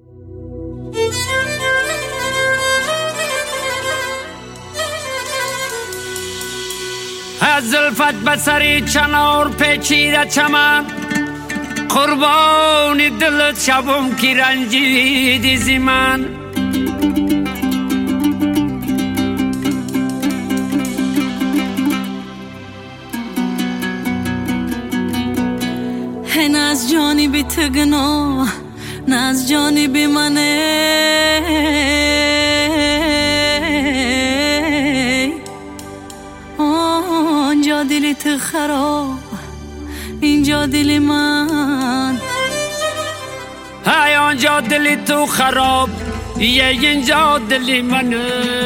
از زلفت بسری چنار پیچیده چمن قربانی دلت شبم کی رنجیدی زی من نه از جانب تو گناه نه از جانب منه آنجا دل تو خراب اینجا دل من های آنجا دل تو خراب اینجا دل منه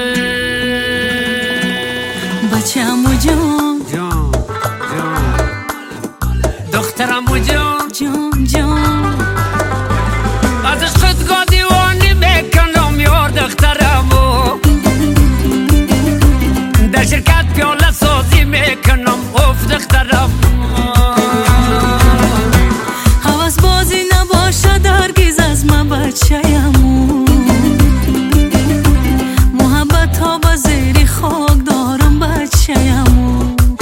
بچه‌مو جان جان جان دخترمو جان جان جان از عشقت دیوانی میکنم یار دخترمو در شرکت پیاله سازی میکنم اوف دخترم حواس بازی نباشد هرگز از من بچه‌مو محبت ها با زیر خاک دارم بچه‌مو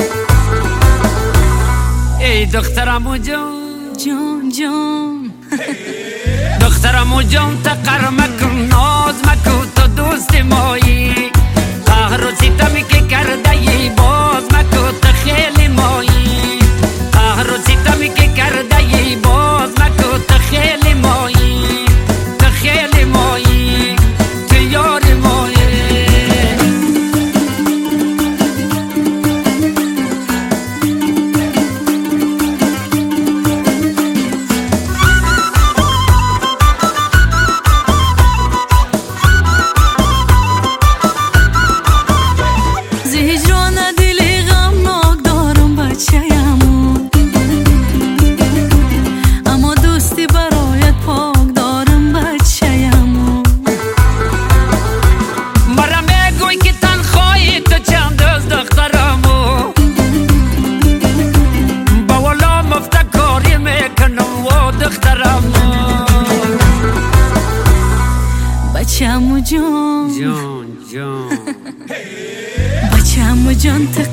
ای دخترمو جان جان جان دخترمو جان تقر مکن ناز مکن تو دوست مایی قهر و ستمی که کرده ای باز مکن تو خیلی مایی قهر و ستمی که کرده ای باز مکن تو خیلی مایی تو خیلی مایی تو یار مایی بچه‌مو جان جان جان بچه‌مو جان تو